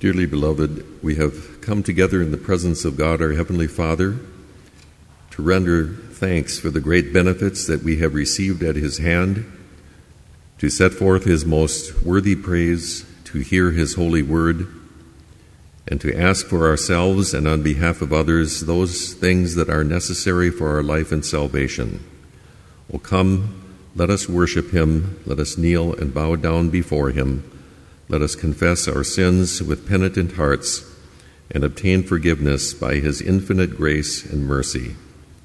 Dearly beloved, we have come together in the presence of God, our Heavenly Father, to render thanks for the great benefits that we have received at His hand, to set forth His most worthy praise, to hear His holy word, and to ask for ourselves and on behalf of others those things that are necessary for our life and salvation. O come, let us worship Him, let us kneel and bow down before Him. Let us confess our sins with penitent hearts and obtain forgiveness by His infinite grace and mercy.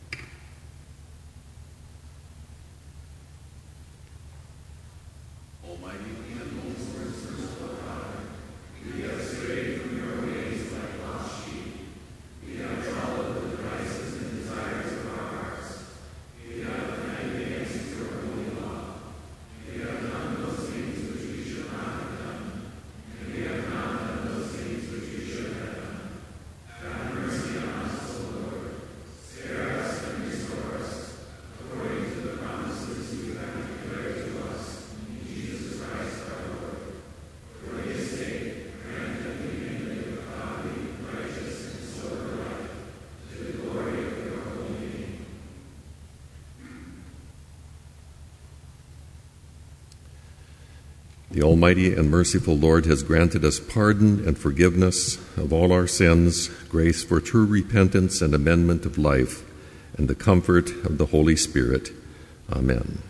The Almighty and merciful Lord has granted us pardon and forgiveness of all our sins, grace for true repentance and amendment of life, and the comfort of the Holy Spirit. Amen.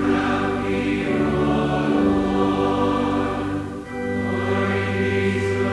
Jesus.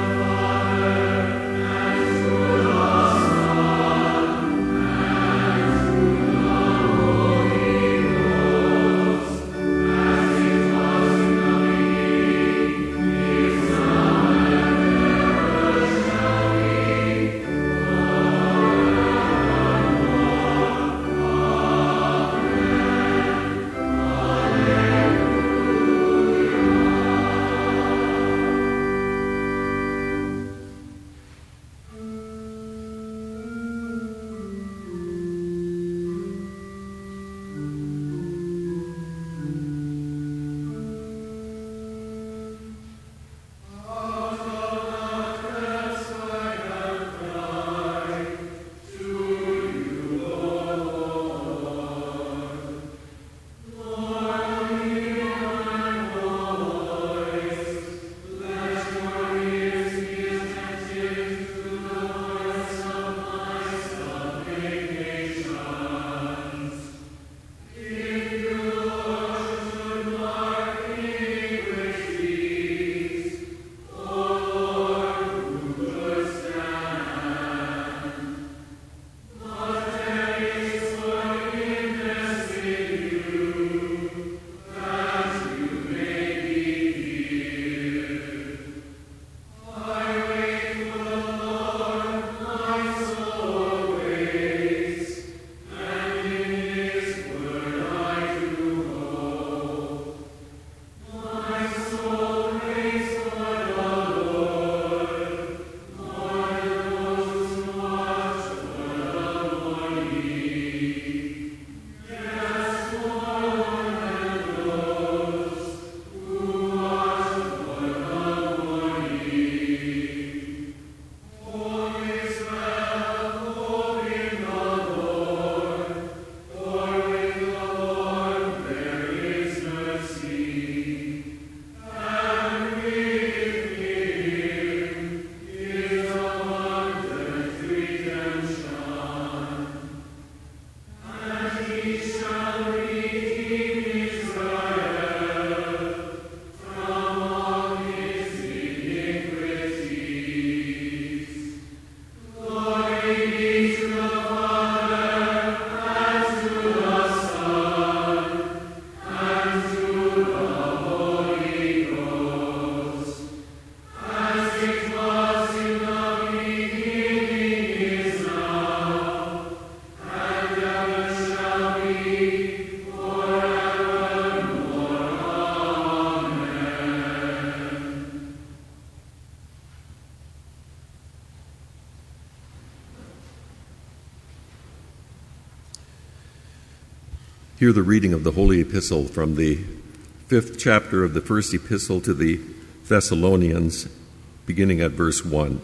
Hear the reading of the Holy Epistle from the 5th chapter of the first epistle to the Thessalonians, beginning at verse 1.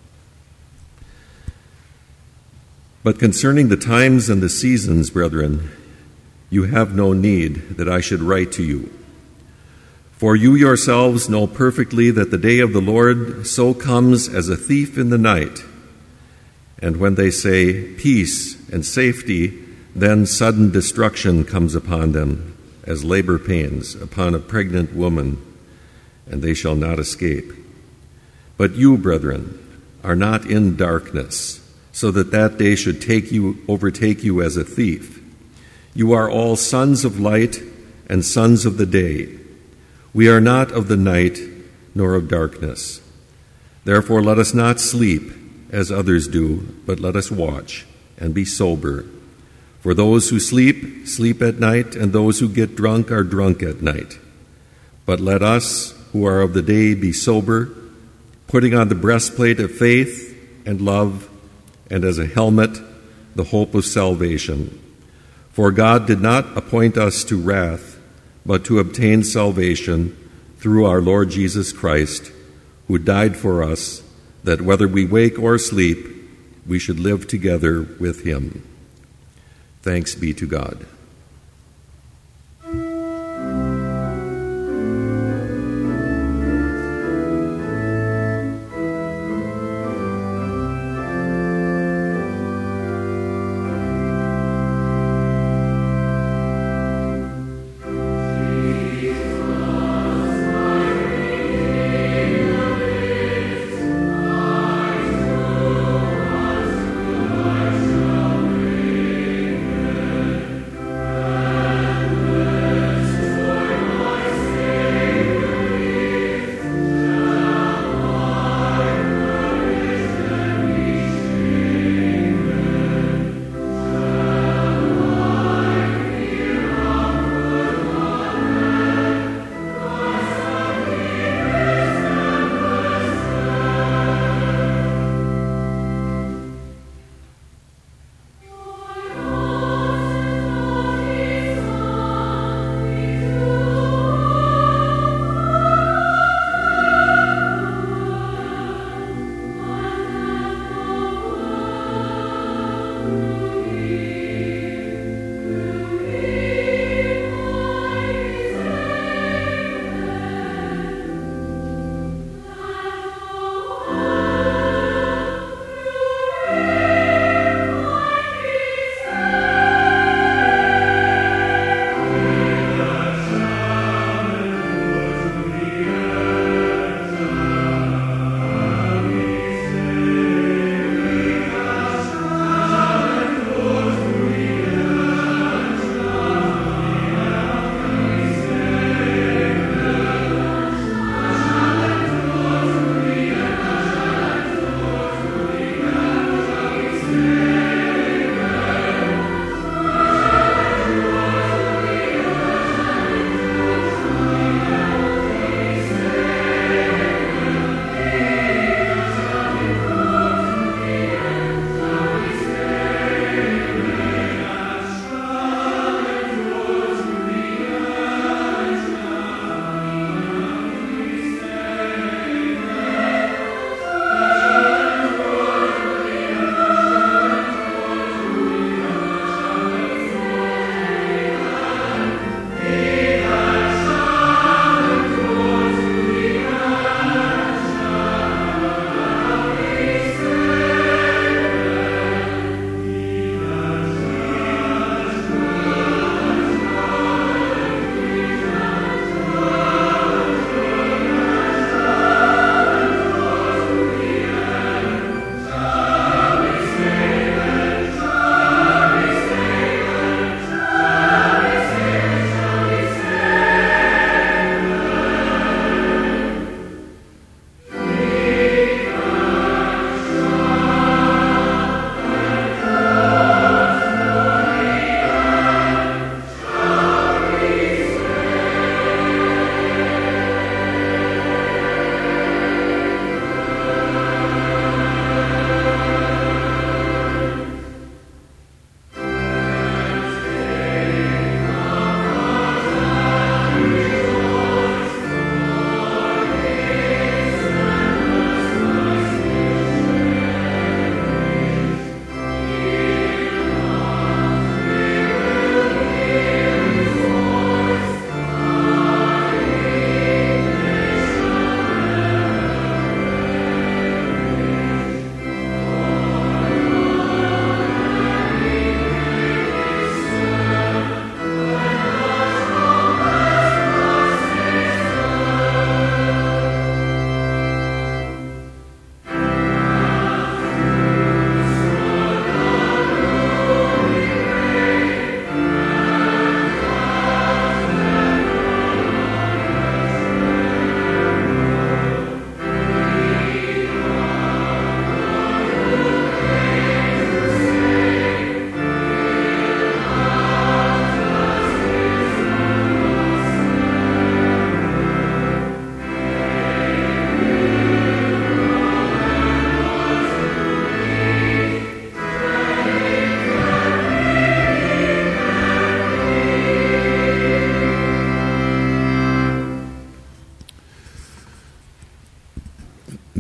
But concerning the times and the seasons, brethren, you have no need that I should write to you. For you yourselves know perfectly that the day of the Lord so comes as a thief in the night. And when they say peace and safety, then sudden destruction comes upon them, as labor pains upon a pregnant woman, and they shall not escape. But you, brethren, are not in darkness, so that that day should overtake you as a thief. You are all sons of light and sons of the day. We are not of the night nor of darkness. Therefore let us not sleep as others do, but let us watch and be sober. For those who sleep, sleep at night, and those who get drunk are drunk at night. But let us, who are of the day, be sober, putting on the breastplate of faith and love, and as a helmet, the hope of salvation. For God did not appoint us to wrath, but to obtain salvation through our Lord Jesus Christ, who died for us, that whether we wake or sleep, we should live together with him. Thanks be to God.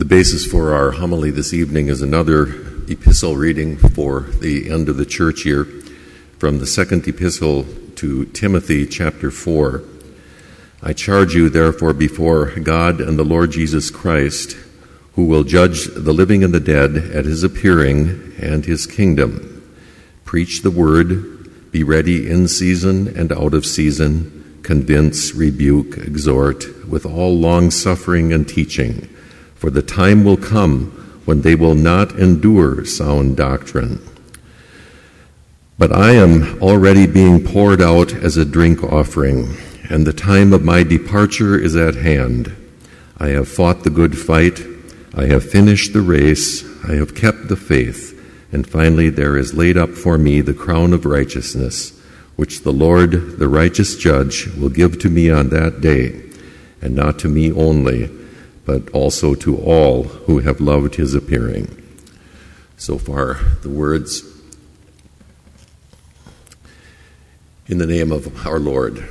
The basis for our homily this evening is another epistle reading for the end of the church year from the second epistle to Timothy, chapter 4. I charge you, therefore, before God and the Lord Jesus Christ, who will judge the living and the dead at his appearing and his kingdom. Preach the word, be ready in season and out of season, convince, rebuke, exhort, with all long-suffering and teaching. For the time will come when they will not endure sound doctrine. But I am already being poured out as a drink offering, and the time of my departure is at hand. I have fought the good fight, I have finished the race, I have kept the faith, and finally there is laid up for me the crown of righteousness, which the Lord, the righteous judge, will give to me on that day, and not to me only, but also to all who have loved his appearing. So far, the words in the name of our Lord.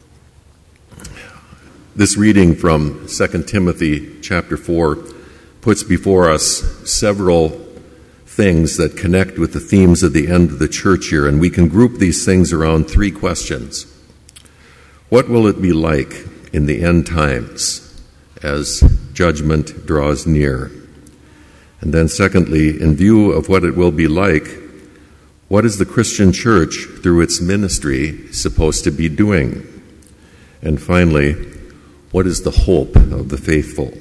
This reading from 2 Timothy chapter 4 puts before us several things that connect with the themes of the end of the church year, and we can group these things around three questions. What will it be like in the end times as judgment draws near? And then secondly, in view of what it will be like, what is the Christian church, through its ministry, supposed to be doing? And finally, what is the hope of the faithful?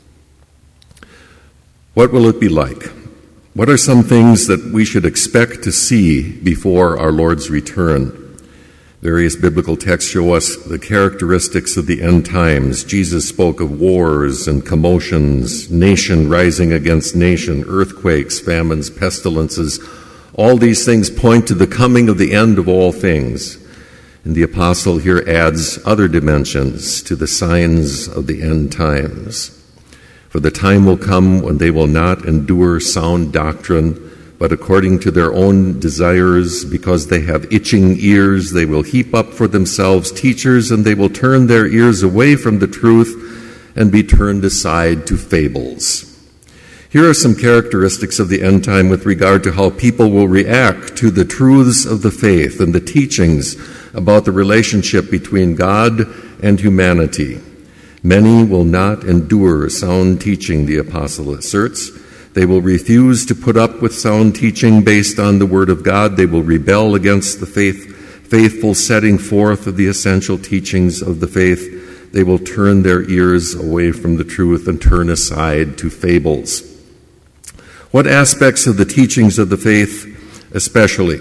What will it be like? What are some things that we should expect to see before our Lord's return? Various biblical texts show us the characteristics of the end times. Jesus spoke of wars and commotions, nation rising against nation, earthquakes, famines, pestilences. All these things point to the coming of the end of all things. And the apostle here adds other dimensions to the signs of the end times. For the time will come when they will not endure sound doctrine, but according to their own desires, because they have itching ears, they will heap up for themselves teachers, and they will turn their ears away from the truth and be turned aside to fables. Here are some characteristics of the end time with regard to how people will react to the truths of the faith and the teachings about the relationship between God and humanity. Many will not endure sound teaching, the apostle asserts. They will refuse to put up with sound teaching based on the Word of God. They will rebel against the faithful setting forth of the essential teachings of the faith. They will turn their ears away from the truth and turn aside to fables. What aspects of the teachings of the faith especially?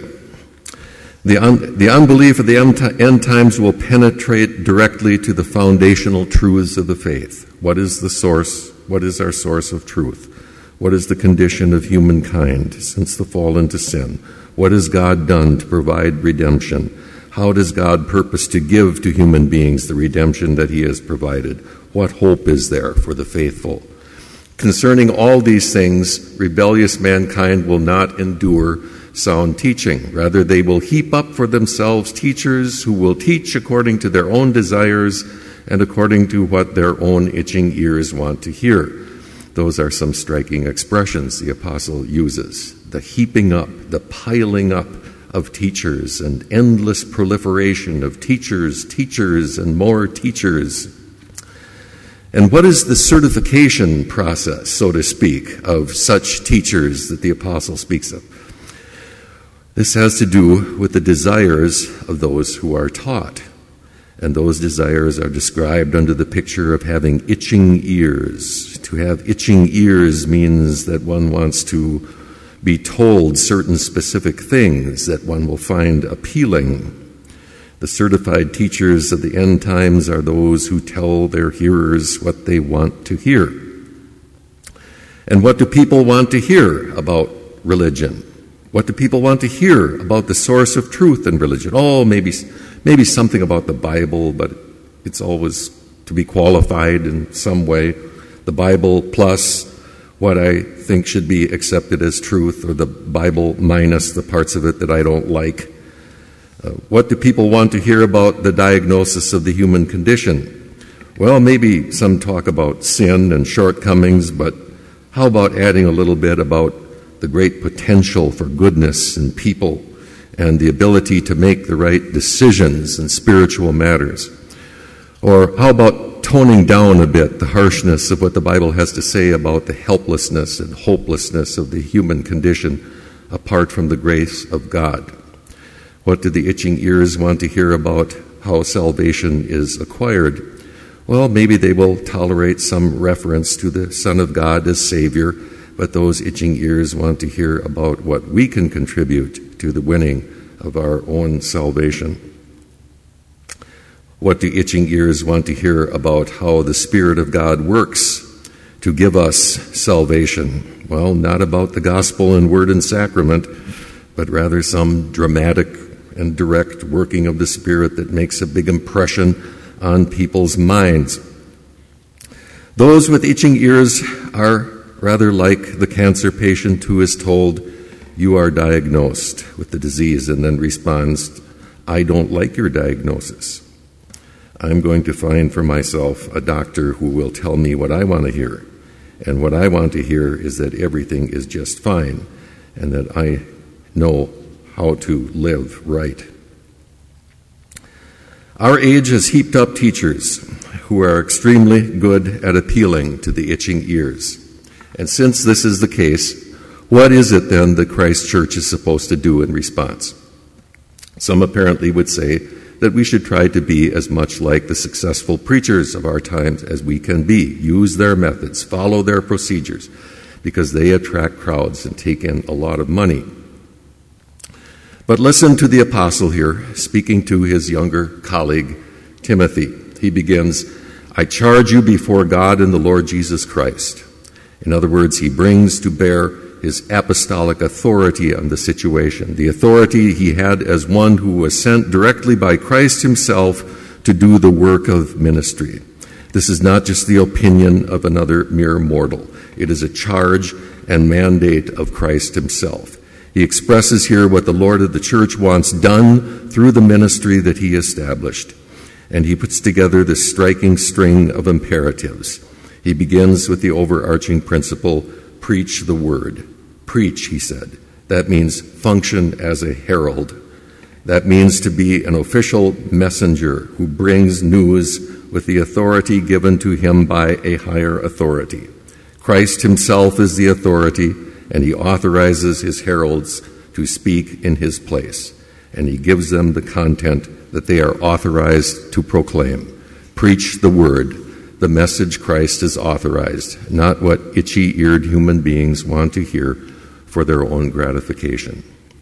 The unbelief of the end times will penetrate directly to the foundational truths of the faith. What is the source? What is our source of truth? What is the condition of humankind since the fall into sin? What has God done to provide redemption? How does God purpose to give to human beings the redemption that he has provided? What hope is there for the faithful? Concerning all these things, rebellious mankind will not endure sound teaching. Rather, they will heap up for themselves teachers who will teach according to their own desires and according to what their own itching ears want to hear. Those are some striking expressions the apostle uses. The heaping up, the piling up of teachers, and endless proliferation of teachers, and more teachers. And what is the certification process, so to speak, of such teachers that the apostle speaks of? This has to do with the desires of those who are taught. And those desires are described under the picture of having itching ears. To have itching ears means that one wants to be told certain specific things that one will find appealing. The certified teachers of the end times are those who tell their hearers what they want to hear. And what do people want to hear about religion? What do people want to hear about the source of truth in religion? Oh, maybe something about the Bible, but it's always to be qualified in some way. The Bible plus what I think should be accepted as truth, or the Bible minus the parts of it that I don't like. What do people want to hear about the diagnosis of the human condition? Well, maybe some talk about sin and shortcomings, but How about adding a little bit about the great potential for goodness in people and the ability to make the right decisions in spiritual matters? Or how about toning down a bit the harshness of what the Bible has to say about the helplessness and hopelessness of the human condition apart from the grace of God? What do the itching ears want to hear about how salvation is acquired? Well, maybe they will tolerate some reference to the Son of God as Savior, but those itching ears want to hear about what we can contribute to the winning of our own salvation. What do itching ears want to hear about how the Spirit of God works to give us salvation? Well, not about the gospel and word and sacrament, but rather some dramatic and direct working of the Spirit that makes a big impression on people's minds. Those with itching ears are rather like the cancer patient who is told, "You are diagnosed with the disease," and then responds, "I don't like your diagnosis. I'm going to find for myself a doctor who will tell me what I want to hear. And what I want to hear is that everything is just fine and that I know how to live right." Our age has heaped up teachers who are extremely good at appealing to the itching ears. And since this is the case, what is it then that Christ Church is supposed to do in response? Some apparently would say that we should try to be as much like the successful preachers of our times as we can be, use their methods, follow their procedures, because they attract crowds and take in a lot of money. But listen to the apostle here, speaking to his younger colleague, Timothy. He begins, "I charge you before God and the Lord Jesus Christ." In other words, he brings to bear his apostolic authority on the situation, the authority he had as one who was sent directly by Christ himself to do the work of ministry. This is not just the opinion of another mere mortal. It is a charge and mandate of Christ himself. He expresses here what the Lord of the church wants done through the ministry that he established. And he puts together this striking string of imperatives. He begins with the overarching principle, preach the word. Preach, he said. That means function as a herald. That means to be an official messenger who brings news with the authority given to him by a higher authority. Christ himself is the authority, and he authorizes his heralds to speak in his place, and he gives them the content that they are authorized to proclaim. Preach the word, the message Christ has authorized, not what itchy-eared human beings want to hear for their own gratification.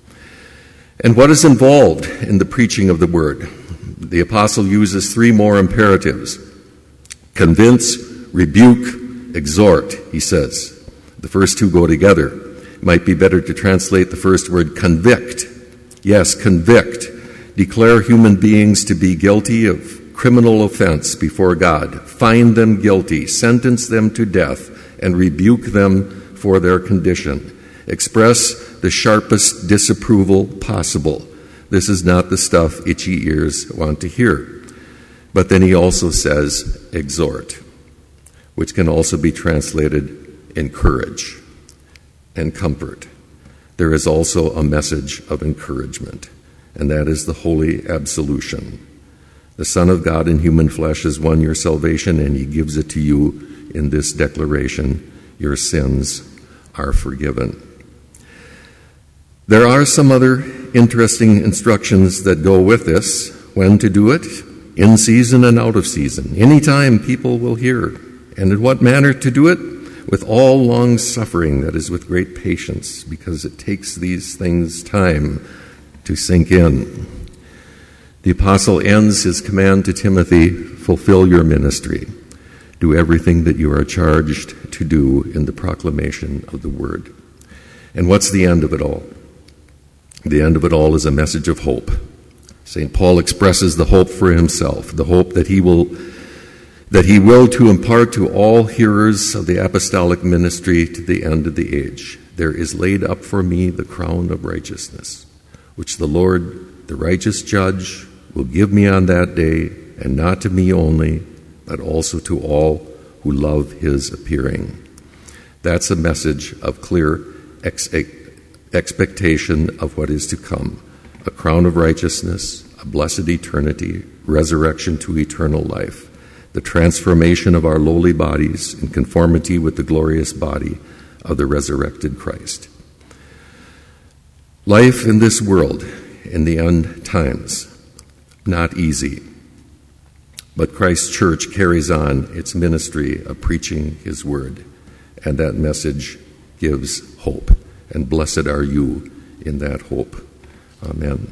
And what is involved in the preaching of the word? The apostle uses three more imperatives. Convince, rebuke, exhort, he says. The first two go together. It might be better to translate the first word, convict. Yes, convict. Declare human beings to be guilty of criminal offense before God. Find them guilty, sentence them to death, and rebuke them for their condition. Express the sharpest disapproval possible. This is not the stuff itchy ears want to hear. But then he also says, exhort, which can also be translated encourage and comfort. There is also a message of encouragement, and that is the holy absolution. The Son of God in human flesh has won your salvation, and he gives it to you in this declaration: your sins are forgiven. There are some other interesting instructions that go with this. When to do it, in season and out of season, anytime people will hear. And in what manner to do it? With all long suffering, that is, with great patience, because it takes these things time to sink in. The apostle ends his command to Timothy: fulfill your ministry. Do everything that you are charged to do in the proclamation of the word. And what's the end of it all? The end of it all is a message of hope. St. Paul expresses the hope for himself, the hope that he will to impart to all hearers of the apostolic ministry to the end of the age. There is laid up for me the crown of righteousness, which the Lord, the righteous judge, will give me on that day, and not to me only, but also to all who love his appearing. That's a message of clear expectation of what is to come: a crown of righteousness, a blessed eternity, resurrection to eternal life, the transformation of our lowly bodies in conformity with the glorious body of the resurrected Christ. Life in this world, in the end times, not easy. But Christ's church carries on its ministry of preaching his word, and that message gives hope. And blessed are you in that hope. Amen.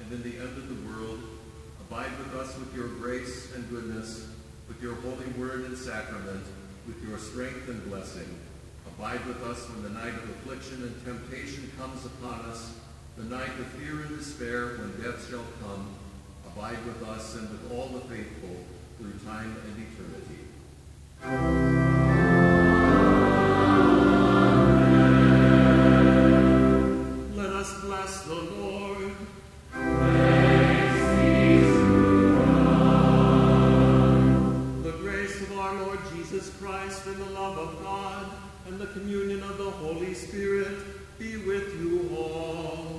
and in the end of the world, abide with us with your grace and goodness, with your holy word and sacrament, with your strength and blessing. Abide with us when the night of affliction and temptation comes upon us, the night of fear and despair when death shall come. Abide with us and with all the faithful through time and eternity. Let us bless the Lord. Praise be to God. The grace of our Lord Jesus Christ and the love of God and the communion of the Holy Spirit be with you all.